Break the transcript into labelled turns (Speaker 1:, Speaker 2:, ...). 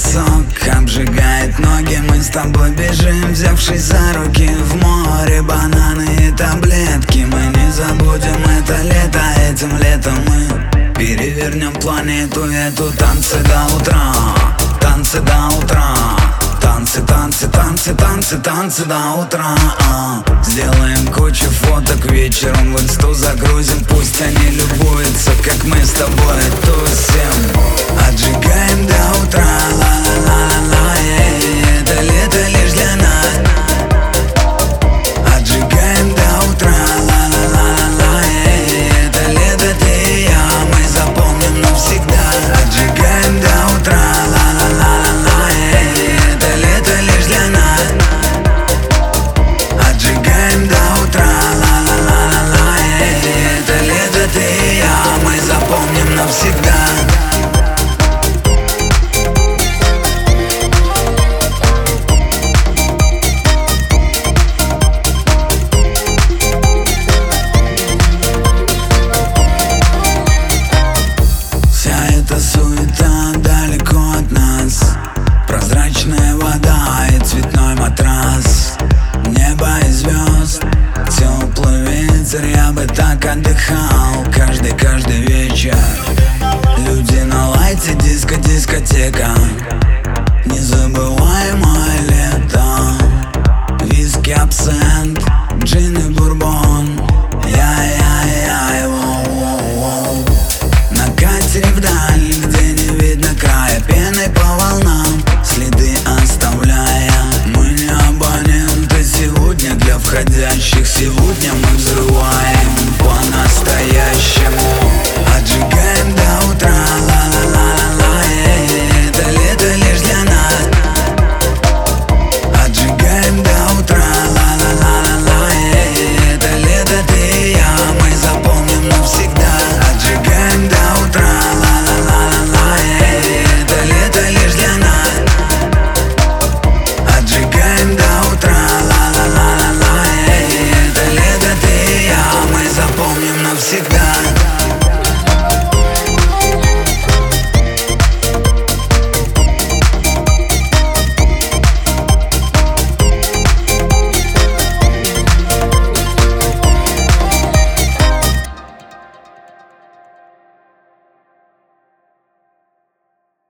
Speaker 1: песок обжигает ноги. Мы с тобой бежим, взявшись за руки. В море бананы и таблетки. Мы не забудем это лето. Этим летом мы перевернем планету эту. Танцы до утра, танцы до утра. Танцы, танцы, танцы, танцы, танцы до утра. Сделаем кучу фоток, вечером в инсту загрузим. Пусть они любуются, как мы с тобой тусим. Отжигаем до утра, ла-ла-ла-ла-ла. Это лето лишь для нас. Отжигаем до утра, ла-ла-ла-ла-ла. Это лето ты и я, мы запомним навсегда. Отжигаем до утра, ла-ла-ла-ла-ла. Это лето лишь для нас. Отжигаем до утра, ла-ла-ла-ла-ла. Это лето ты и я, мы запомним навсегда. Суета далеко от нас. Прозрачная вода и цветной матрас. Небо и звезд, теплый ветер. Я бы так отдыхал каждый вечер. Люди на лайте, диско, дискотека. Незабываемое лето. Виски, абсент, джин и бурбон. Я-я-я, воу-воу-воу. На катере вдаль, где не видно края, пеной по волнам следы оставляя. Мы не абоненты сегодня для входящих. Сегодня мы взрываем по-настоящему. Отжигаем до утра, ла-ла-ла-ла-ла. Это лето лишь для нас. Отжигаем до утра, ла-ла-ла-ла-ла. Это лето ты и я, мы запомним навсегда. Отжигаем до утра, ла-ла-ла-ла-ла. Это лето лишь для нас. Отжигаем до утра, ла-ла-ла-ла-ла. Это лето ты и я, мы запомним навсегда.